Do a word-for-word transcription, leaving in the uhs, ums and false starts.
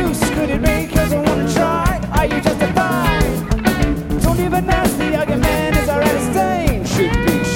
use could it be? Cause I wanna try. Are you justified? Don't even ask.